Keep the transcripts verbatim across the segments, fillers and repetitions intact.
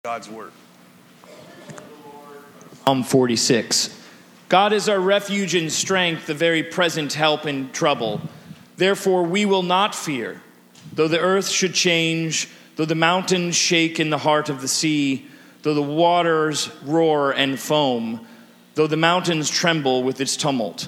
God's word. Psalm forty-six. God is our refuge and strength, the very present help in trouble. Therefore we will not fear, though the earth should change, though the mountains shake in the heart of the sea, though the waters roar and foam, though the mountains tremble with its tumult.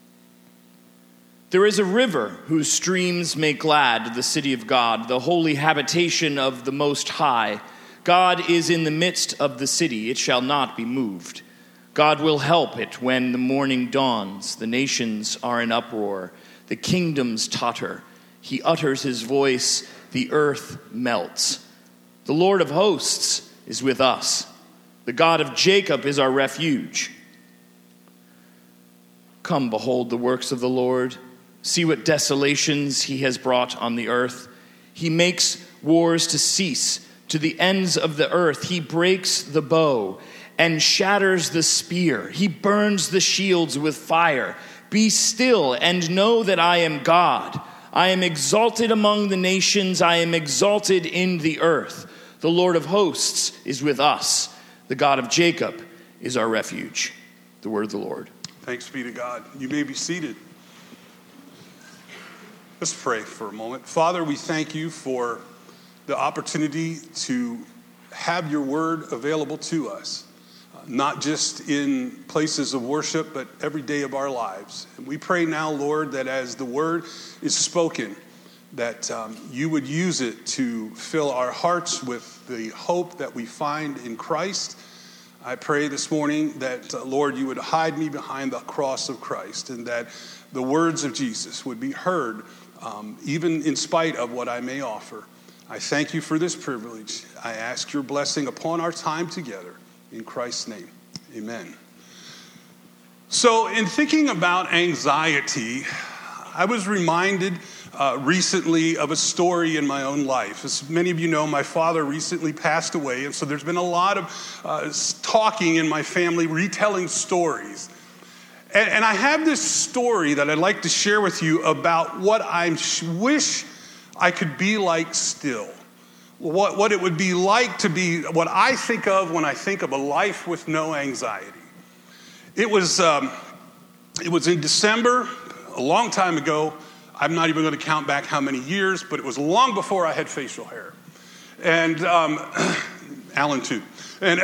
There is a river whose streams make glad the city of God, the holy habitation of the Most High. God is in the midst of the city, it shall not be moved. God will help it when the morning dawns. The nations are in uproar, the kingdoms totter. He utters his voice, the earth melts. The Lord of hosts is with us. The God of Jacob is our refuge. Come, behold the works of the Lord. See what desolations he has brought on the earth. He makes wars to cease to the ends of the earth. He breaks the bow and shatters the spear. He burns the shields with fire. Be still and know that I am God. I am exalted among the nations. I am exalted in the earth. The Lord of hosts is with us. The God of Jacob is our refuge. The word of the Lord. Thanks be to God. You may be seated. Let's pray for a moment. Father, we thank you for the opportunity to have your word available to us, uh, not just in places of worship, but every day of our lives. And we pray now, Lord, that as the word is spoken, that um, you would use it to fill our hearts with the hope that we find in Christ. I pray this morning that, uh, Lord, you would hide me behind the cross of Christ, and that the words of Jesus would be heard, um, even in spite of what I may offer. I thank you for this privilege. I ask your blessing upon our time together. In Christ's name, amen. So in thinking about anxiety, I was reminded uh, recently of a story in my own life. As many of you know, my father recently passed away, and so there's been a lot of uh, talking in my family, retelling stories. And, and I have this story that I'd like to share with you about what I wish I could be like still. What, what it would be like to be what I think of when I think of a life with no anxiety. It was, um, it was in December, a long time ago. I'm not even going to count back how many years, but it was long before I had facial hair. And um, Alan too. And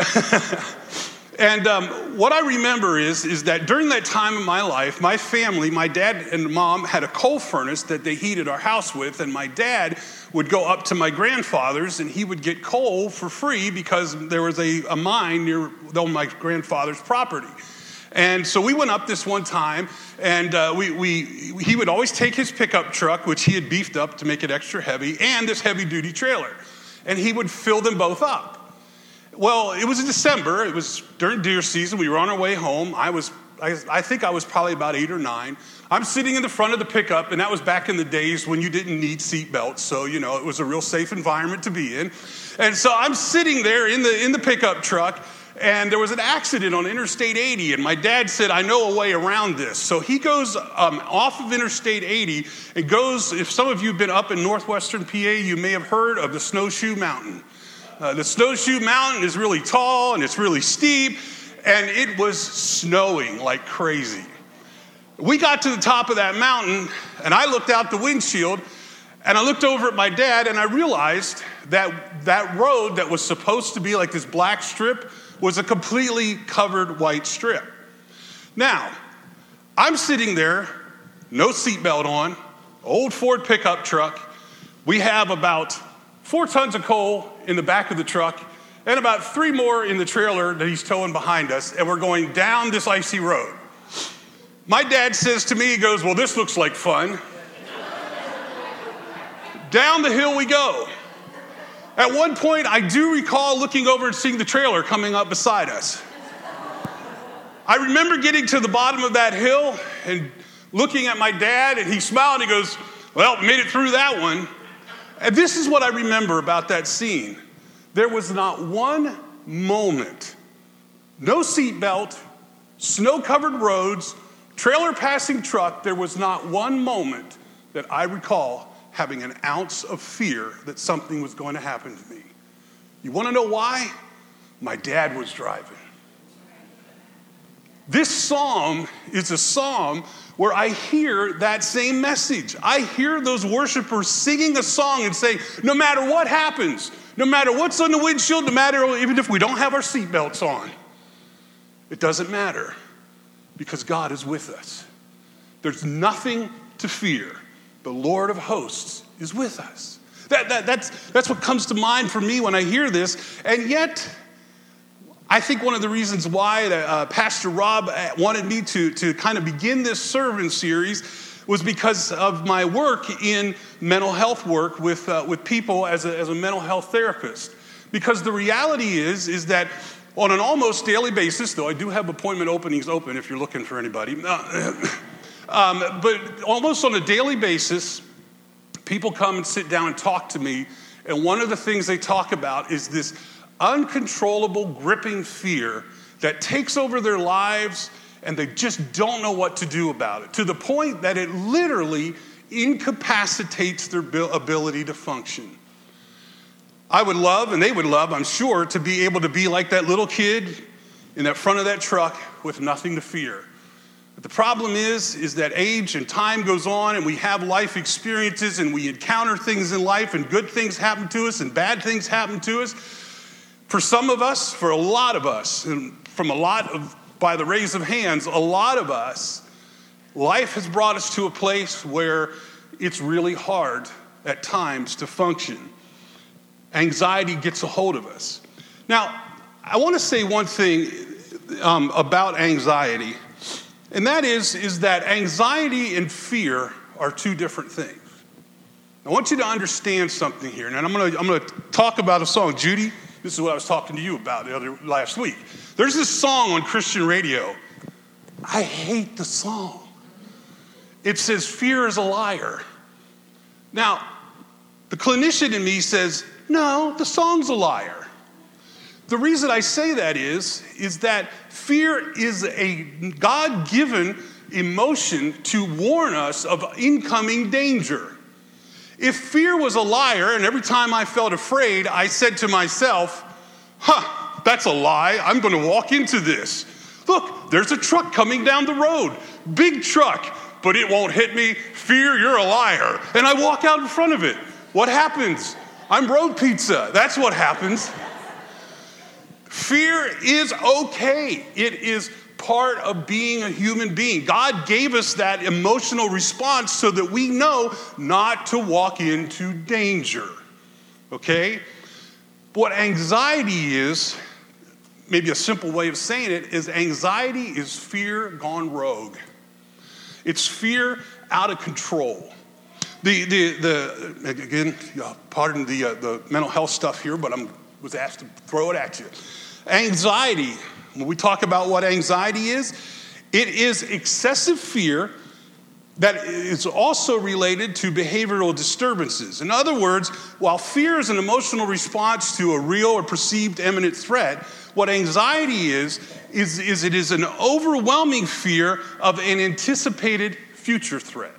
And um, what I remember is, is that during that time in my life, my family, my dad and mom had a coal furnace that they heated our house with, and my dad would go up to my grandfather's and he would get coal for free because there was a, a mine near my grandfather's property. And so we went up this one time, and uh, we, we he would always take his pickup truck, which he had beefed up to make it extra heavy, and this heavy-duty trailer, and he would fill them both up. Well, it was in December. It was during deer season. We were on our way home. I was, I, I think I was probably about eight or nine. I'm sitting in the front of the pickup, and that was back in the days when you didn't need seat belts. So, you know, it was a real safe environment to be in. And so I'm sitting there in the in the pickup truck, and there was an accident on Interstate eighty. And my dad said, I know a way around this. So he goes um, off of Interstate eighty and goes, if some of you have been up in northwestern P A, you may have heard of the Snowshoe Mountain. Uh, the Snowshoe Mountain is really tall and it's really steep, and it was snowing like crazy. We got to the top of that mountain, and I looked out the windshield, and I looked over at my dad, and I realized that that road that was supposed to be like this black strip was a completely covered white strip. Now, I'm sitting there, no seatbelt on, old Ford pickup truck. We have about four tons of coal in the back of the truck and about three more in the trailer that he's towing behind us, and we're going down this icy road. My dad says to me, he goes, well, this looks like fun. Down the hill we go. At one point, I do recall looking over and seeing the trailer coming up beside us. I remember getting to the bottom of that hill and looking at my dad, and he smiled and he goes, well, made it through that one. And this is what I remember about that scene. There was not one moment, no seatbelt, snow-covered roads, trailer passing truck, there was not one moment that I recall having an ounce of fear that something was going to happen to me. You want to know why? my dad was driving. This psalm is a psalm where I hear that same message. I hear those worshipers singing a song and saying, no matter what happens, no matter what's on the windshield, no matter even if we don't have our seatbelts on, it doesn't matter because God is with us. There's nothing to fear. The Lord of hosts is with us. That, that, that's, that's what comes to mind for me when I hear this. And yet, I think one of the reasons why uh, Pastor Rob wanted me to, to kind of begin this sermon series was because of my work in mental health work with, uh, with people as a, as a mental health therapist. Because the reality is, is that on an almost daily basis, though I do have appointment openings open if you're looking for anybody, uh, um, but almost on a daily basis, people come and sit down and talk to me, and one of the things they talk about is this uncontrollable, gripping fear that takes over their lives, and they just don't know what to do about it, to the point that it literally incapacitates their ability to function. I would love, and they would love, I'm sure, to be able to be like that little kid in that front of that truck with nothing to fear. But the problem is, is that age and time goes on and we have life experiences and we encounter things in life and good things happen to us and bad things happen to us. For some of us, for a lot of us, and from a lot of, by the raise of hands, a lot of us, life has brought us to a place where it's really hard at times to function. Anxiety gets a hold of us. Now, I want to say one thing um, about anxiety, and that is, is that anxiety and fear are two different things. I want you to understand something here, and I'm going to I'm going to talk about a song. Judy, this is what I was talking to you about the other last week. There's this song on Christian radio. I hate the song. It says, "Fear is a liar." Now, the clinician in me says, no, the song's a liar. The reason I say that is, is that fear is a God-given emotion to warn us of incoming danger. If fear was a liar, and every time I felt afraid, I said to myself, huh, that's a lie. I'm going to walk into this. Look, there's a truck coming down the road. Big truck, but it won't hit me. Fear, you're a liar. And I walk out in front of it. What happens? I'm road pizza. That's what happens. Fear is okay. It is part of being a human being. God gave us that emotional response so that we know not to walk into danger. Okay? What anxiety is, maybe a simple way of saying it, is anxiety is fear gone rogue. It's fear out of control. The, the, the again, pardon the, uh, the mental health stuff here, but I was asked to throw it at you. Anxiety, when we talk about what anxiety is, it is excessive fear that is also related to behavioral disturbances. In other words, while fear is an emotional response to a real or perceived imminent threat, what anxiety is, is, is it is an overwhelming fear of an anticipated future threat.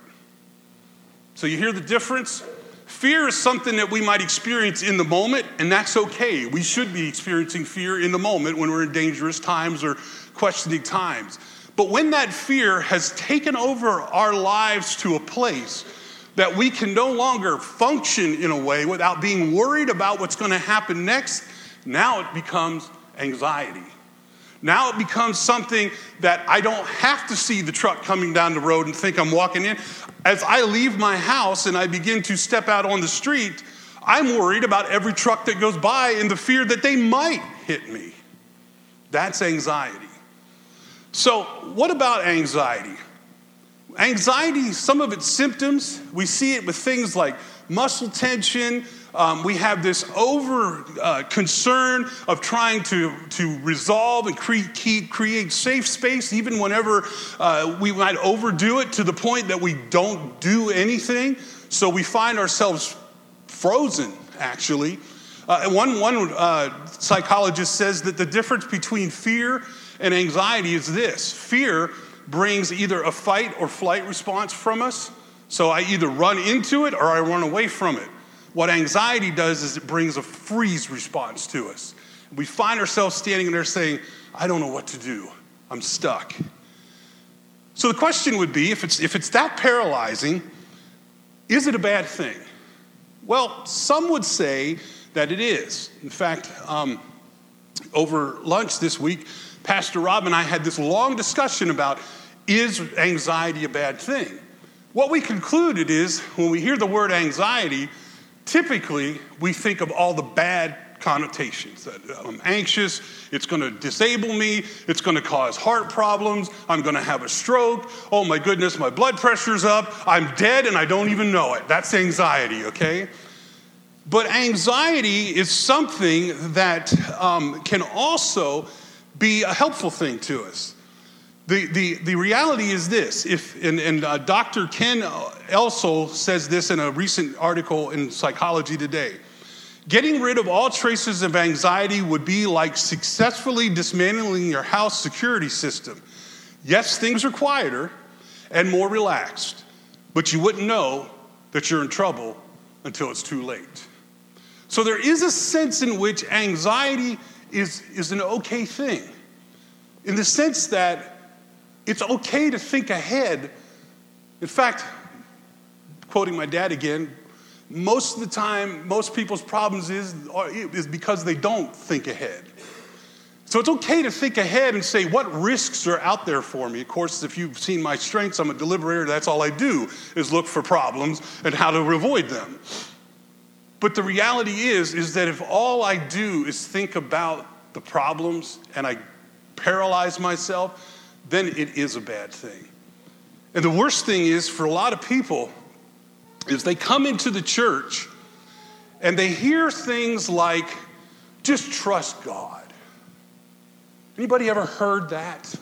So you hear the difference? Fear is something that we might experience in the moment, and that's okay. We should be experiencing fear in the moment when we're in dangerous times or questioning times. But when that fear has taken over our lives to a place that we can no longer function in a way without being worried about what's going to happen next, now it becomes anxiety. Now it becomes something that I don't have to see the truck coming down the road and think I'm walking in. As I leave my house and I begin to step out on the street, I'm worried about every truck that goes by and the fear that they might hit me. That's anxiety. So what about anxiety? Anxiety, some of its symptoms, we see it with things like muscle tension. Um, we have this over uh, concern of trying to, to resolve and cre- create safe space, even whenever uh, we might overdo it to the point that we don't do anything. So we find ourselves frozen, actually. Uh, and one, one uh, psychologist says that the difference between fear and anxiety is this. Fear brings either a fight or flight response from us. So I either run into it or I run away from it. What anxiety does is it brings a freeze response to us. We find ourselves standing there saying, I don't know what to do. I'm stuck. So the question would be, if it's, if it's that paralyzing, is it a bad thing? Well, some would say that it is. In fact, um, over lunch this week, Pastor Rob and I had this long discussion about, is anxiety a bad thing? What we concluded is, when we hear the word anxiety, typically we think of all the bad connotations. That I'm anxious, it's going to disable me, it's going to cause heart problems, I'm going to have a stroke, oh my goodness, my blood pressure's up, I'm dead and I don't even know it. That's anxiety, okay? But anxiety is something that um, can also be a helpful thing to us. The, the, the reality is this, if, and, and uh, Doctor Ken Elsel says this in a recent article in Psychology Today. Getting rid of all traces of anxiety would be like successfully dismantling your house security system. Yes, things are quieter and more relaxed, but you wouldn't know that you're in trouble until it's too late. So there is a sense in which anxiety is, is an okay thing, in the sense that it's okay to think ahead. In fact, quoting my dad again, most of the time, most people's problems is, is because they don't think ahead. So it's okay to think ahead and say, what risks are out there for me? Of course, if you've seen my strengths, I'm a deliberator. That's all I do is look for problems and how to avoid them. But the reality is, is that if all I do is think about the problems and I paralyze myself, then it is a bad thing. And the worst thing is, for a lot of people, is they come into the church and they hear things like, just trust God. Anybody ever heard that?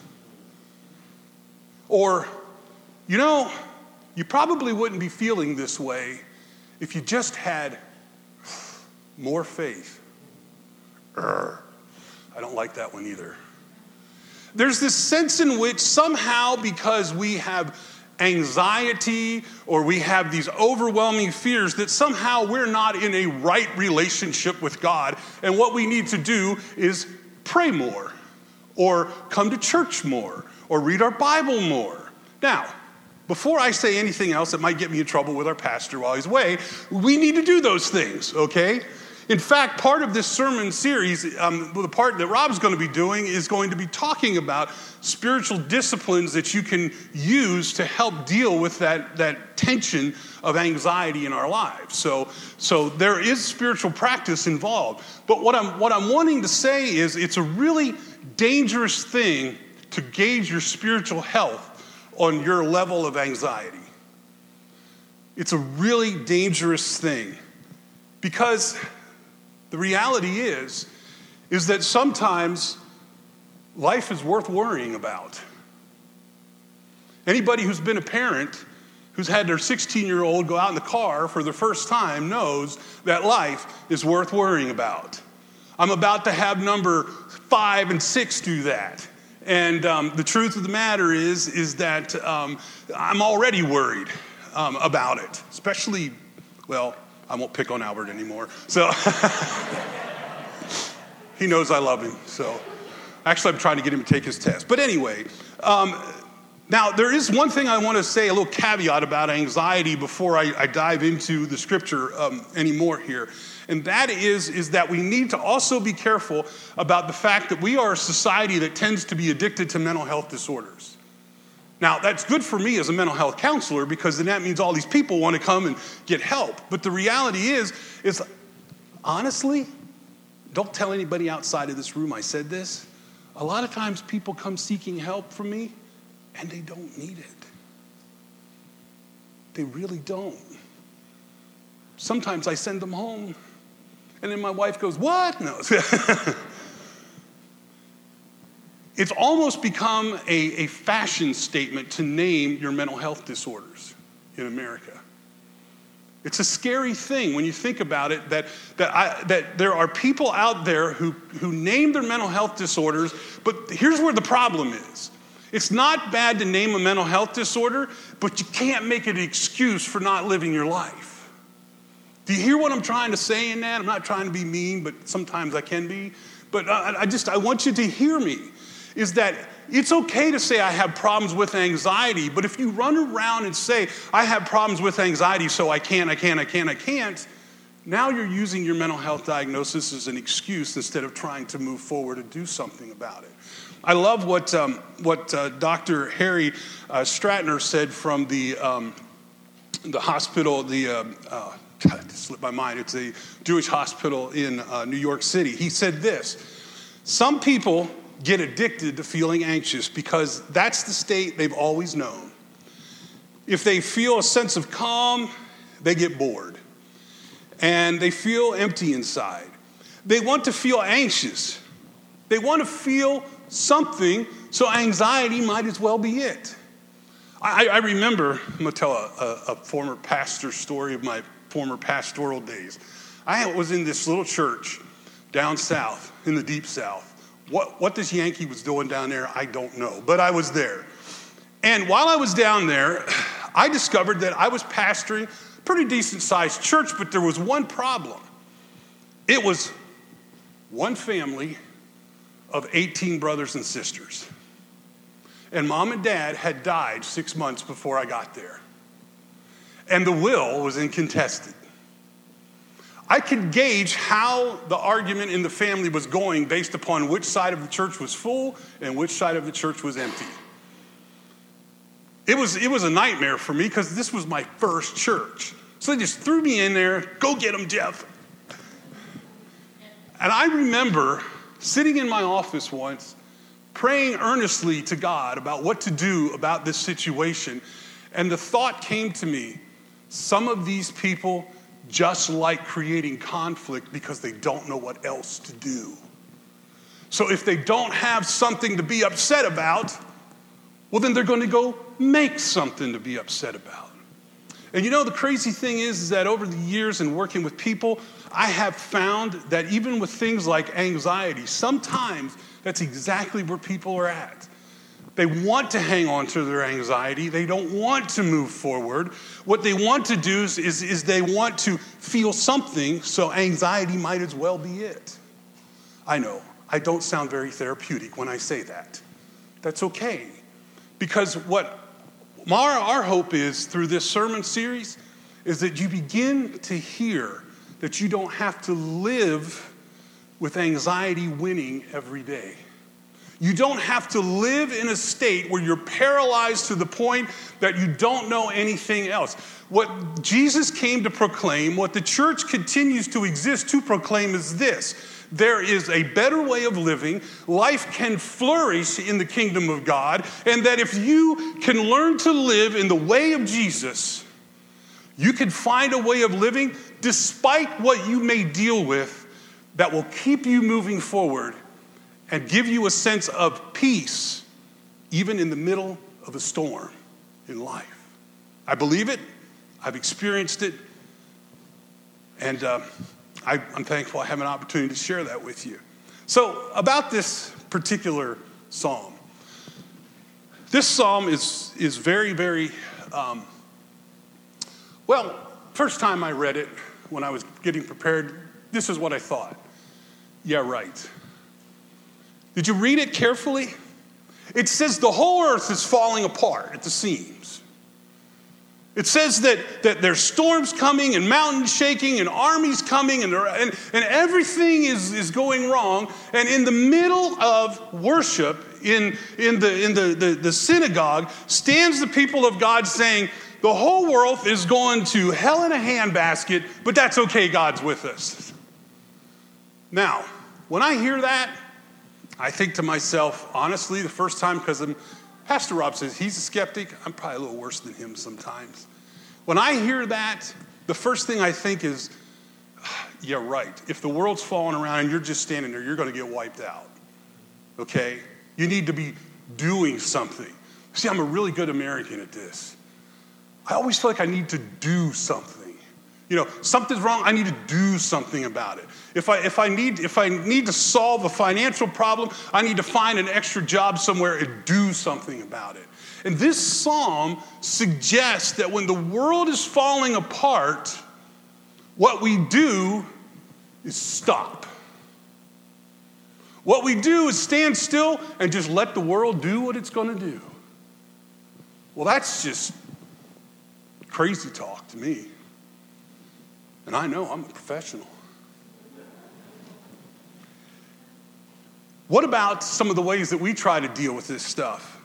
Or, you know, you probably wouldn't be feeling this way if you just had more faith. Urgh. I don't like that one either. There's this sense in which somehow, because we have anxiety or we have these overwhelming fears, that somehow we're not in a right relationship with God, and what we need to do is pray more or come to church more or read our Bible more. Now, before I say anything else that might get me in trouble with our pastor while he's away, we need to do those things, okay? In fact, part of this sermon series, um, the part that Rob's going to be doing, is going to be talking about spiritual disciplines that you can use to help deal with that, that tension of anxiety in our lives. So, so there is spiritual practice involved. But what I'm, what I'm wanting to say is, it's a really dangerous thing to gauge your spiritual health on your level of anxiety. It's a really dangerous thing, because the reality is, is that sometimes life is worth worrying about. Anybody who's been a parent, who's had their sixteen-year-old go out in the car for the first time, knows that life is worth worrying about. I'm about to have number five and six do that. And um, the truth of the matter is, is that um, I'm already worried um, about it, especially, well, I won't pick on Albert anymore. So he knows I love him. So actually, I'm trying to get him to take his test. But anyway, um, now there is one thing I want to say, a little caveat about anxiety before I, I dive into the scripture um, anymore here. And that is, is that we need to also be careful about the fact that we are a society that tends to be addicted to mental health disorders. Now, that's good for me as a mental health counselor, because then that means all these people want to come and get help. But the reality is, is honestly, don't tell anybody outside of this room I said this. A lot of times people come seeking help from me and they don't need it. They really don't. Sometimes I send them home and then my wife goes, what? No. It's almost become a, a fashion statement to name your mental health disorders in America. It's a scary thing when you think about it, that, that, I, that there are people out there who, who name their mental health disorders, but here's where the problem is. It's not bad to name a mental health disorder, but you can't make it an excuse for not living your life. Do you hear what I'm trying to say in that? I'm not trying to be mean, but sometimes I can be. but I, I just, I want you to hear me, is that it's okay to say I have problems with anxiety, but if you run around and say, I have problems with anxiety, so I can't, I can't, I can't, I can't, now you're using your mental health diagnosis as an excuse instead of trying to move forward and do something about it. I love what um, what uh, Doctor Harry uh, Stratner said from the um, the hospital, the uh, uh, God, it slipped my mind. It's a Jewish hospital in uh, New York City. He said this: some people get addicted to feeling anxious because that's the state they've always known. If they feel a sense of calm, they get bored. And they feel empty inside. They want to feel anxious. They want to feel something, so anxiety might as well be it. I, I remember, I'm going to tell a, a, a former pastor story of my former pastoral days. I was in this little church down south, in the deep south. What, what this Yankee was doing down there, I don't know, but I was there. And while I was down there, I discovered that I was pastoring pretty decent-sized church, but there was one problem. It was one family of eighteen brothers and sisters. And mom and dad had died six months before I got there. And the will was incontested. I could gauge how the argument in the family was going based upon which side of the church was full and which side of the church was empty. It was, it was a nightmare for me because this was my first church. So they just threw me in there, go get him, Jeff. And I remember sitting in my office once, praying earnestly to God about what to do about this situation. And the thought came to me, some of these people just like creating conflict because they don't know what else to do. So if they don't have something to be upset about, well, then they're going to go make something to be upset about. And you know, the crazy thing is, is that over the years in working with people, I have found that even with things like anxiety, sometimes that's exactly where people are at. They want to hang on to their anxiety. They don't want to move forward. What they want to do is, is, is they want to feel something, so anxiety might as well be it. I know, I don't sound very therapeutic when I say that. That's okay. Because what our, our hope is through this sermon series is that you begin to hear that you don't have to live with anxiety winning every day. You don't have to live in a state where you're paralyzed to the point that you don't know anything else. What Jesus came to proclaim, what the church continues to exist to proclaim is this: there is a better way of living. Life can flourish in the kingdom of God. And that if you can learn to live in the way of Jesus, you can find a way of living despite what you may deal with that will keep you moving forward and give you a sense of peace even in the middle of a storm in life. I believe it. I've experienced it. And uh, I, I'm thankful I have an opportunity to share that with you. So about this particular psalm. This psalm is, is very, very, um, well, first time I read it when I was getting prepared, this is what I thought. Yeah, right. Did you read it carefully? It says the whole earth is falling apart at the seams. It says that, that there's storms coming and mountains shaking and armies coming and, and, and everything is, is going wrong. And in the middle of worship, in, in, the, in the, the, the synagogue, stands the people of God saying, the whole world is going to hell in a handbasket, but that's okay, God's with us. Now, when I hear that, I think to myself, honestly, the first time, because Pastor Rob says he's a skeptic, I'm probably a little worse than him sometimes. When I hear that, the first thing I think is, yeah, right. If the world's falling around and you're just standing there, you're going to get wiped out. Okay? You need to be doing something. See, I'm a really good American at this. I always feel like I need to do something. You know, something's wrong, I need to do something about it. If I if I need if I need to solve a financial problem, I need to find an extra job somewhere and do something about it. And this psalm suggests that when the world is falling apart, what we do is stop. What we do is stand still and just let the world do what it's going to do. Well, that's just crazy talk to me. And I know I'm a professional. What about some of the ways that we try to deal with this stuff?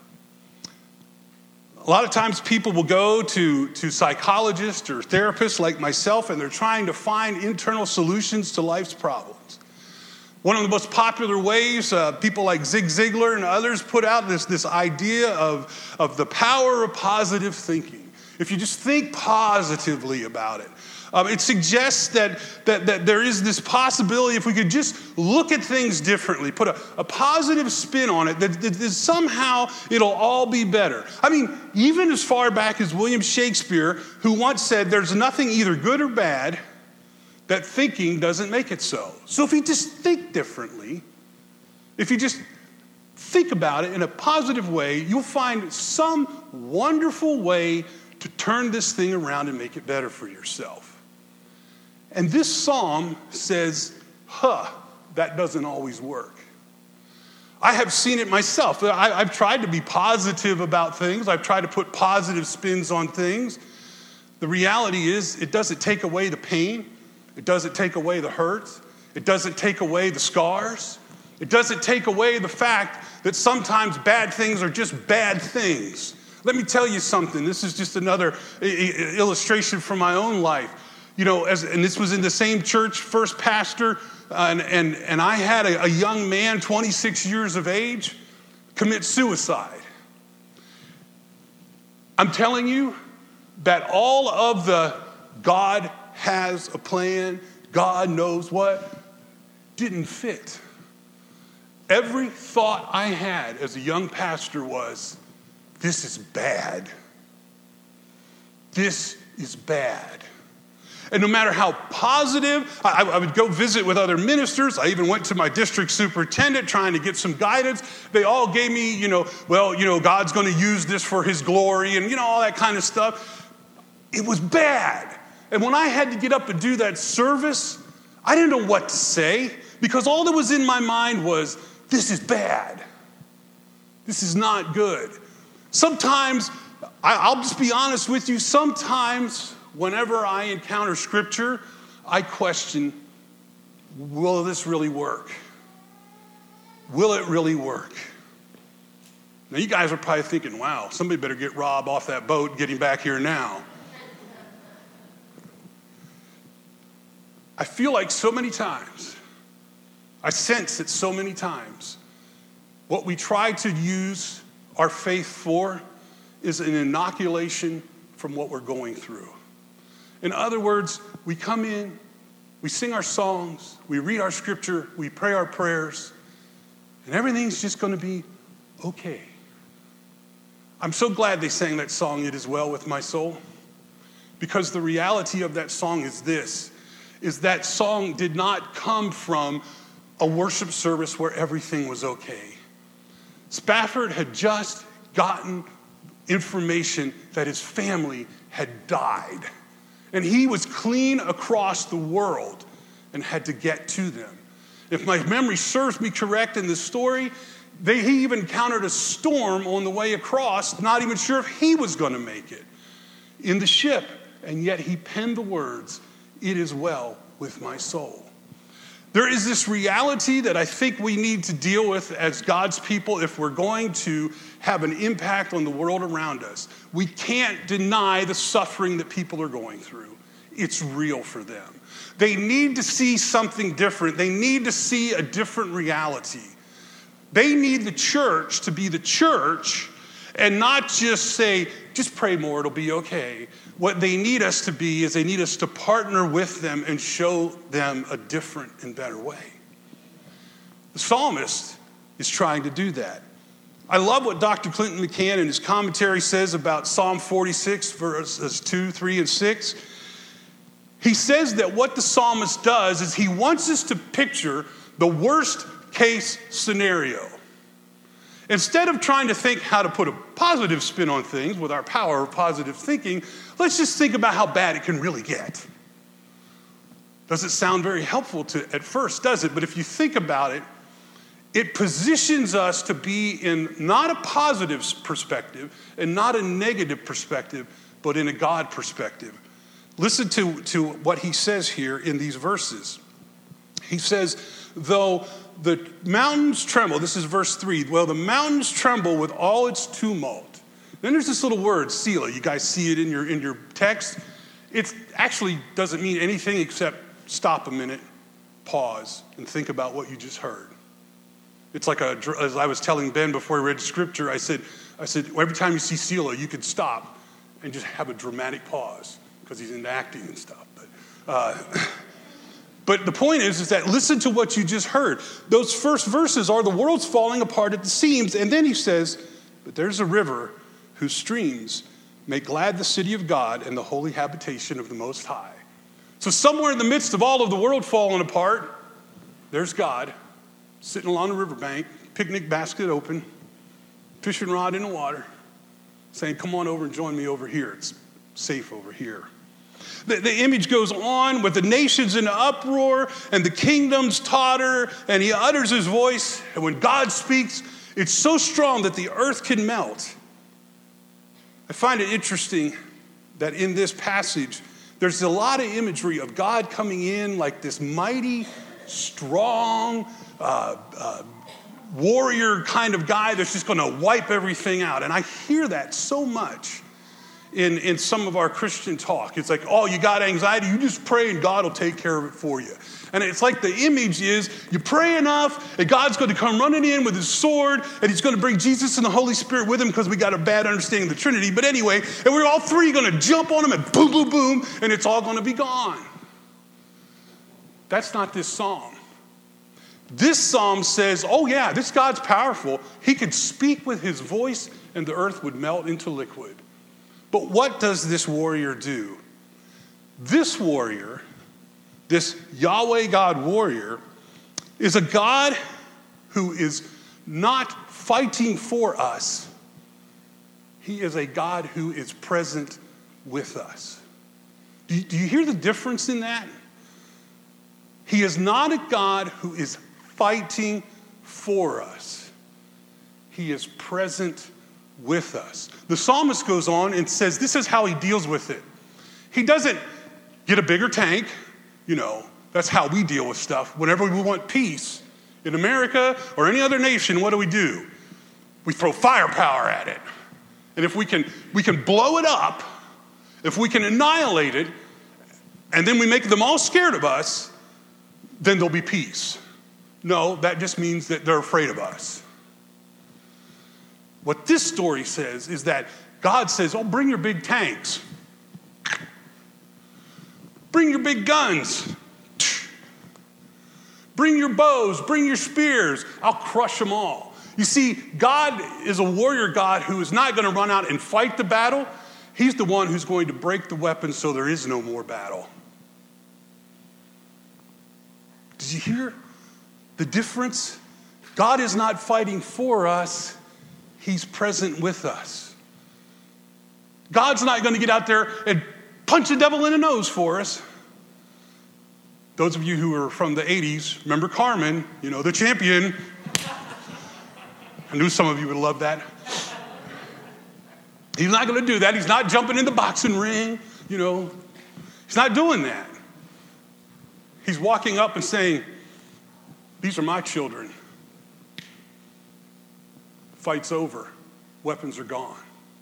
A lot of times people will go to, to psychologists or therapists like myself, and they're trying to find internal solutions to life's problems. One of the most popular ways, uh, people like Zig Ziglar and others put out this, this idea of, of the power of positive thinking. If you just think positively about it. Um, it suggests that, that, that there is this possibility, if we could just look at things differently, put a, a positive spin on it, that, that, that somehow it'll all be better. I mean, even as far back as William Shakespeare, who once said, there's nothing either good or bad, that thinking doesn't make it so. So if you just think differently, if you just think about it in a positive way, you'll find some wonderful way to turn this thing around and make it better for yourself. And this psalm says, huh, that doesn't always work. I have seen it myself. I, I've tried to be positive about things. I've tried to put positive spins on things. The reality is it doesn't take away the pain. It doesn't take away the hurt. It doesn't take away the scars. It doesn't take away the fact that sometimes bad things are just bad things. Let me tell you something. This is just another illustration from my own life. You know, as, and this was in the same church, first pastor, uh, and, and, and I had a, a young man, twenty-six years of age, commit suicide. I'm telling you that all of the God has a plan, God knows what, didn't fit. Every thought I had as a young pastor was, this is bad. This is bad. And no matter how positive, I, I would go visit with other ministers. I even went to my district superintendent trying to get some guidance. They all gave me, you know, well, you know, God's going to use this for his glory and, you know, all that kind of stuff. It was bad. And when I had to get up and do that service, I didn't know what to say because all that was in my mind was, this is bad. This is not good. Sometimes, I'll just be honest with you, sometimes whenever I encounter scripture, I question, will this really work? Will it really work? Now you guys are probably thinking, wow, somebody better get Rob off that boat and get him back here now. I feel like so many times, I sense it so many times, what we try to use our faith for is an inoculation from what we're going through. In other words, we come in, we sing our songs, we read our scripture, we pray our prayers, and everything's just going to be okay. I'm so glad they sang that song, It Is Well With My Soul, because the reality of that song is this, is that song did not come from a worship service where everything was okay. Spafford had just gotten information that his family had died. And he was clean across the world and had to get to them. If my memory serves me correct in this story, they, he even encountered a storm on the way across, not even sure if he was going to make it in the ship. And yet he penned the words, "It is well with my soul." There is this reality that I think we need to deal with as God's people if we're going to have an impact on the world around us. We can't deny the suffering that people are going through. It's real for them. They need to see something different. They need to see a different reality. They need the church to be the church and not just say, just pray more, it'll be okay. What they need us to be is they need us to partner with them and show them a different and better way. The psalmist is trying to do that. I love what Doctor Clinton McCann in his commentary says about Psalm forty-six, verses two, three, and six. He says that what the psalmist does is he wants us to picture the worst case scenario. Instead of trying to think how to put a positive spin on things with our power of positive thinking, let's just think about how bad it can really get. Doesn't sound very helpful to at first, does it? But if you think about it, it positions us to be in not a positive perspective and not a negative perspective, but in a God perspective. Listen to, to what he says here in these verses. He says, though the mountains tremble, this is verse three, well, the mountains tremble with all its tumult. Then there's this little word, Selah. You guys see it in your, in your text. It actually doesn't mean anything except stop a minute, pause, and think about what you just heard. It's like, a, as I was telling Ben before I read scripture, I said, I said, every time you see Selah, you could stop and just have a dramatic pause because he's into acting and stuff. But, uh, but the point is, is that listen to what you just heard. Those first verses are the world's falling apart at the seams. And then he says, but there's a river whose streams make glad the city of God and the holy habitation of the Most High. So somewhere in the midst of all of the world falling apart, there's God sitting along the riverbank, picnic basket open, fishing rod in the water, saying, come on over and join me over here. It's safe over here. The, the image goes on with the nations in uproar and the kingdoms totter, and he utters his voice. And when God speaks, it's so strong that the earth can melt. I find it interesting that in this passage, there's a lot of imagery of God coming in like this mighty, strong, uh, uh, warrior kind of guy that's just going to wipe everything out. And I hear that so much in, in some of our Christian talk. It's like, oh, you got anxiety, you just pray and God will take care of it for you. And it's like the image is you pray enough and God's going to come running in with his sword and he's going to bring Jesus and the Holy Spirit with him because we got a bad understanding of the Trinity. But anyway, and we're all three going to jump on him and boom, boom, boom, and it's all going to be gone. That's not this psalm. This psalm says, oh yeah, this God's powerful. He could speak with his voice and the earth would melt into liquid. But what does this warrior do? This warrior, this Yahweh God warrior, is a God who is not fighting for us. He is a God who is present with us. Do you, do you hear the difference in that? He is not a God who is fighting for us. He is present with us. The psalmist goes on and says this is how he deals with it. He doesn't get a bigger tank. You know, that's how we deal with stuff. Whenever we want peace in America or any other nation, what do we do? We throw firepower at it. And if we can, we can blow it up, if we can annihilate it, and then we make them all scared of us, then there'll be peace. No, that just means that they're afraid of us. What this story says is that God says, oh, bring your big tanks. Bring your big guns. Bring your bows. Bring your spears. I'll crush them all. You see, God is a warrior God who is not going to run out and fight the battle. He's the one who's going to break the weapons so there is no more battle. Did you hear the difference? God is not fighting for us. He's present with us. God's not going to get out there and punch the devil in the nose for us. Those of you who are from the eighties, remember Carmen, you know, the champion. I knew some of you would love that. He's not going to do that. He's not jumping in the boxing ring, you know. He's not doing that. He's walking up and saying, these are my children. Fight's over. Weapons are gone.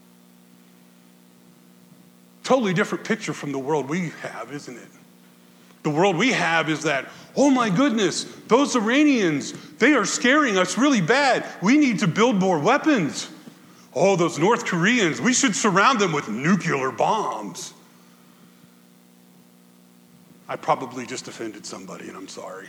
Totally different picture from the world we have, isn't it? The world we have is that, oh my goodness, those Iranians, they are scaring us really bad. We need to build more weapons. Oh, those North Koreans, we should surround them with nuclear bombs. I probably just offended somebody, and I'm sorry.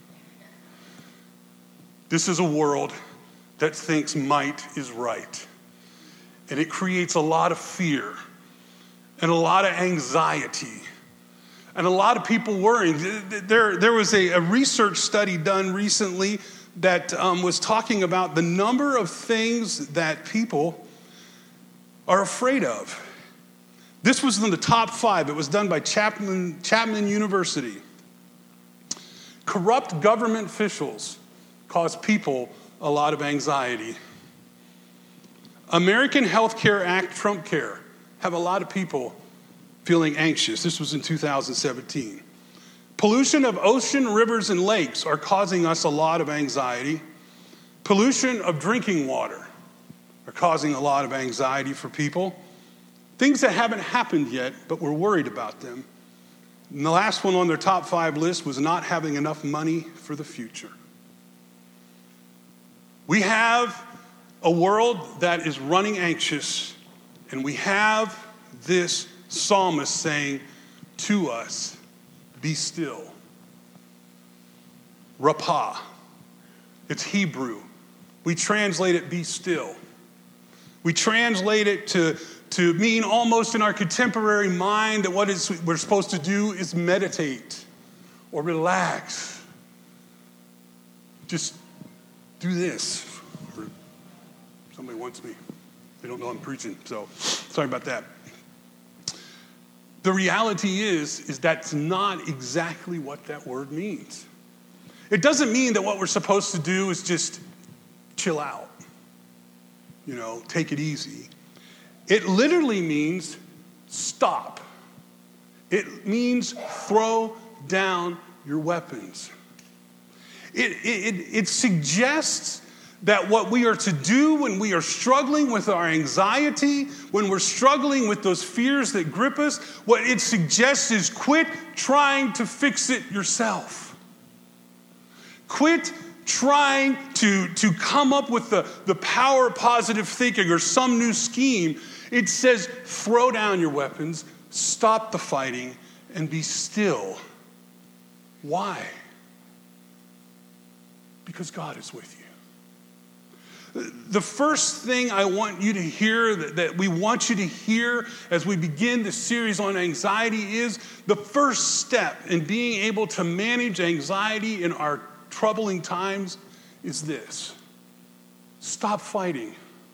This is a world that thinks might is right. And it creates a lot of fear and a lot of anxiety and a lot of people worrying. There, there was a, a research study done recently that um, was talking about the number of things that people are afraid of. This was in the top five. It was done by Chapman, Chapman University. Corrupt government officials cause people a lot of anxiety. American Health Care Act, Trump Care, have a lot of people feeling anxious. This was in two thousand seventeen. Pollution of ocean, rivers, and lakes are causing us a lot of anxiety. Pollution of drinking water are causing a lot of anxiety for people. Things that haven't happened yet, but we're worried about them. And the last one on their top five list was not having enough money for the future. We have a world that is running anxious, and we have this psalmist saying to us, be still. Rapah. It's Hebrew. We translate it, be still. We translate it to, to mean almost in our contemporary mind that what is, we're supposed to do is meditate or relax. Just do this. Or somebody wants me. They don't know I'm preaching, so sorry about that. The reality is, is that's not exactly what that word means. It doesn't mean that what we're supposed to do is just chill out, you know, take it easy. It literally means stop. It means throw down your weapons. It, it, it suggests that what we are to do when we are struggling with our anxiety, when we're struggling with those fears that grip us, what it suggests is quit trying to fix it yourself. Quit trying to, to come up with the, the power of positive thinking or some new scheme. It says throw down your weapons, stop the fighting, and be still. Why? Because God is with you. The first thing I want you to hear, that, that we want you to hear as we begin this series on anxiety, is the first step in being able to manage anxiety in our troubling times is this. Stop fighting.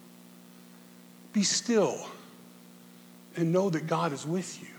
Be still and know that God is with you.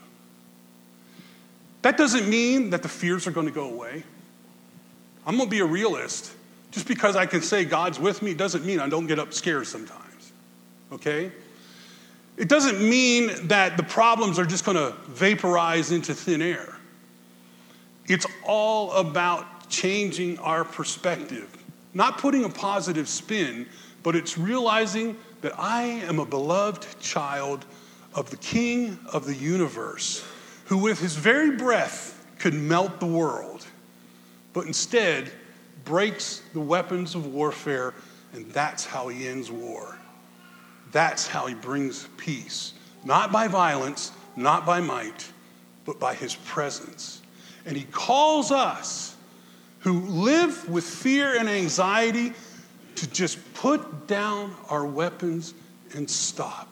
That doesn't mean that the fears are going to go away. I'm going to be a realist. Just because I can say God's with me doesn't mean I don't get up scared sometimes, okay? It doesn't mean that the problems are just going to vaporize into thin air. It's all about changing our perspective. Not putting a positive spin, but it's realizing that I am a beloved child of the King of the universe, who with his very breath could melt the world, but instead breaks the weapons of warfare, and that's how he ends war. That's how he brings peace. Not by violence, not by might, but by his presence. And he calls us who live with fear and anxiety to just put down our weapons and stop.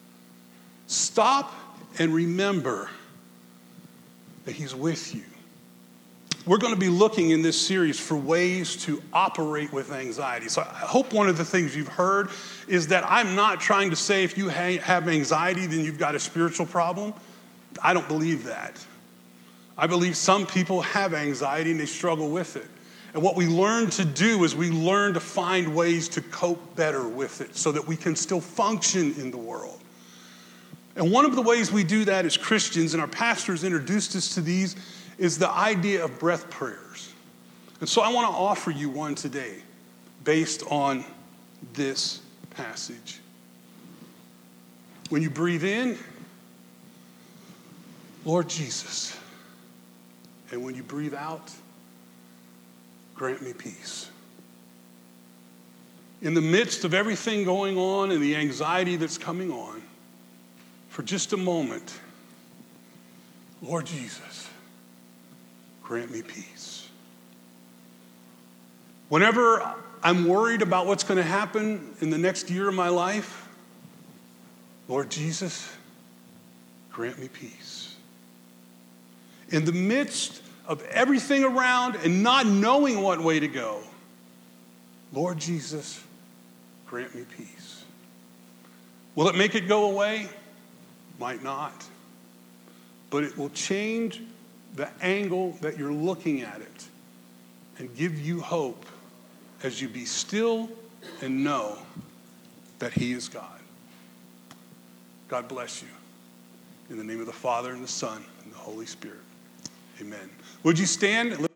Stop and remember that he's with you. We're going to be looking in this series for ways to operate with anxiety. So I hope one of the things you've heard is that I'm not trying to say if you ha- have anxiety, then you've got a spiritual problem. I don't believe that. I believe some people have anxiety and they struggle with it. And what we learn to do is we learn to find ways to cope better with it so that we can still function in the world. And one of the ways we do that as Christians, and our pastors introduced us to these, is the idea of breath prayers. And so I want to offer you one today based on this passage. When you breathe in, Lord Jesus. And when you breathe out, grant me peace. In the midst of everything going on and the anxiety that's coming on, for just a moment, Lord Jesus, grant me peace. Whenever I'm worried about what's going to happen in the next year of my life, Lord Jesus, grant me peace. In the midst of everything around and not knowing what way to go, Lord Jesus, grant me peace. Will it make it go away? Might not. But it will change the angle that you're looking at it and give you hope as you be still and know that he is God. God bless you. In the name of the Father, and the Son, and the Holy Spirit. Amen. Would you stand?